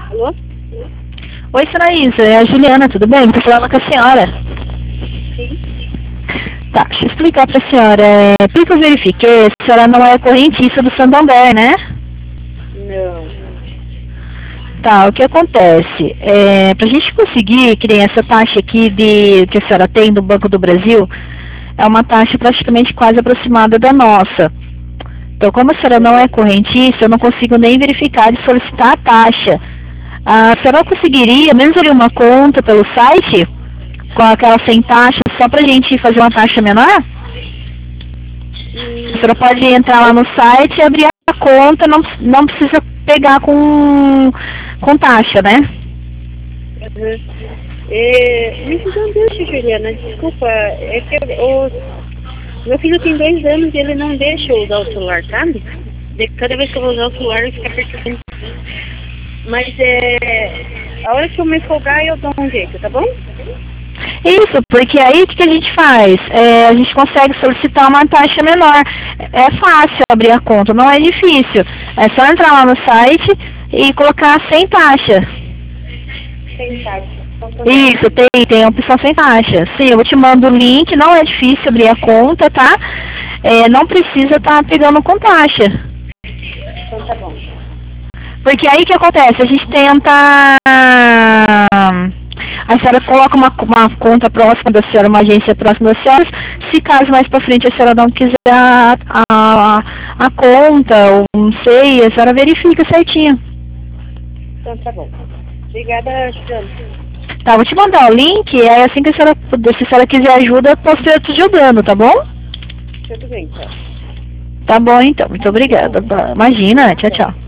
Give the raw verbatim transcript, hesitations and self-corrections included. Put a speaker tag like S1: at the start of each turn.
S1: Alô?
S2: Oi, Sanaísa, é a Juliana, tudo bem? Estou falando com a senhora.
S1: Sim.
S2: Tá, deixa eu explicar para a senhora. É, pelo que eu verifiquei, a senhora não é correntista do Santander, né?
S1: Não.
S2: Tá, o que acontece? É, para a gente conseguir, que nem essa taxa aqui de, que a senhora tem do Banco do Brasil, é uma taxa praticamente quase aproximada da nossa. Então, como a senhora não é correntista, eu não consigo nem verificar e solicitar a taxa. A senhora conseguiria, menos ali uma conta pelo site, com aquela sem taxa, só pra gente fazer uma taxa menor?
S1: Hum,
S2: A senhora pode entrar lá no site e abrir a conta, não, não precisa pegar com, com taxa, né?
S1: uhum. É, me diz uma coisa, Juliana, desculpa, é que o meu filho tem dois anos e ele não deixa eu usar o celular, sabe? De, cada vez que eu vou usar o celular, ele fica perguntando. Mas é, a hora que eu me folgar, eu dou um jeito, tá bom?
S2: Isso, porque aí o que, que a gente faz? É, a gente consegue solicitar uma taxa menor. É fácil abrir a conta, não é difícil. É só entrar lá no site e colocar sem taxa.
S1: Sem taxa.
S2: Isso, tem, tem a opção sem taxa. Sim, eu te mando o link, não é difícil abrir a conta, tá? É, não precisa estar pegando com taxa.
S1: Então tá bom.
S2: Porque aí o que acontece? A gente tenta... A senhora coloca uma, uma conta próxima da senhora, uma agência próxima da senhora. Se caso mais pra frente a senhora não quiser a, a, a conta, ou não sei, a senhora verifica certinho.
S1: Então tá bom. Obrigada, Juliana.
S2: Tá, vou te mandar o link, e aí assim que a senhora, se a senhora quiser ajuda, eu posso estar te ajudando, tá bom?
S1: Tudo bem, então.
S2: Tá bom então, muito obrigada. Imagina, tchau, tchau.